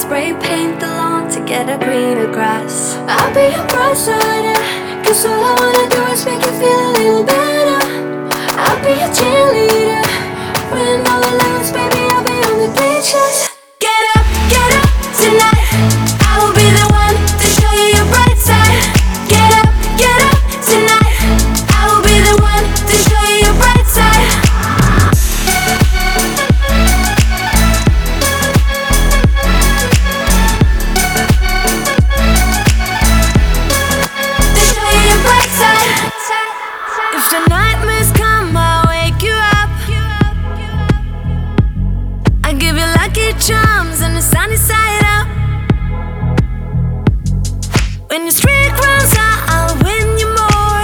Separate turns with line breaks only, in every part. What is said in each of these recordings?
spray paint the lawn to get a greener grass. I'll be your bright side, cause all I wanna do is make you feel a little better. I'll be your cheerleader, when all alone, baby, I'll be on the bleachers. Get up tonight, I will be the one to show you your bright side. Get up tonight, I will be the one to show you your bright side. To show you your bright side. If the nightmares come, I'll wake you up. I give you lucky charms and the sunny side out. When your streak runs out, I'll win you more.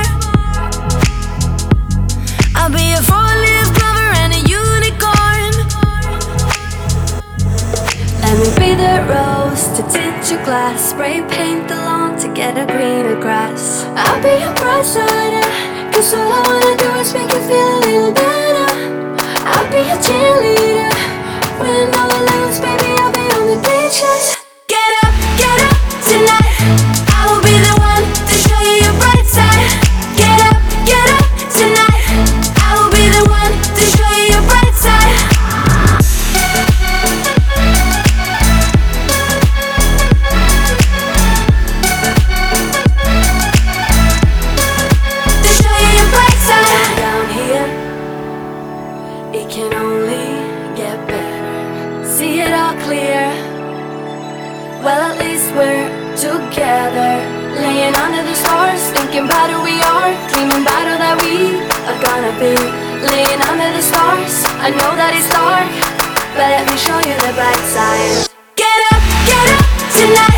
I'll be a four-leaf clover and a unicorn. Let me be the rose to tint your glass, spray paint the lawn to get a greener grass. I'll be your bright side, cause all I wanna do is make you feel a little better. I'll be your cheerleader, when all alone, baby, I'll be on the bleachers. Get up tonight, I will be the one to show you your bright side. Get up tonight, I will be the one to show you your bright side. To show you your bright side. Down here, it can only get better. See it all clear. Well, at least we're together, laying under the stars, thinking about who we are, dreaming about all that we are gonna be. Laying under the stars, I know that it's dark, but let me show you the bright side. Get up tonight.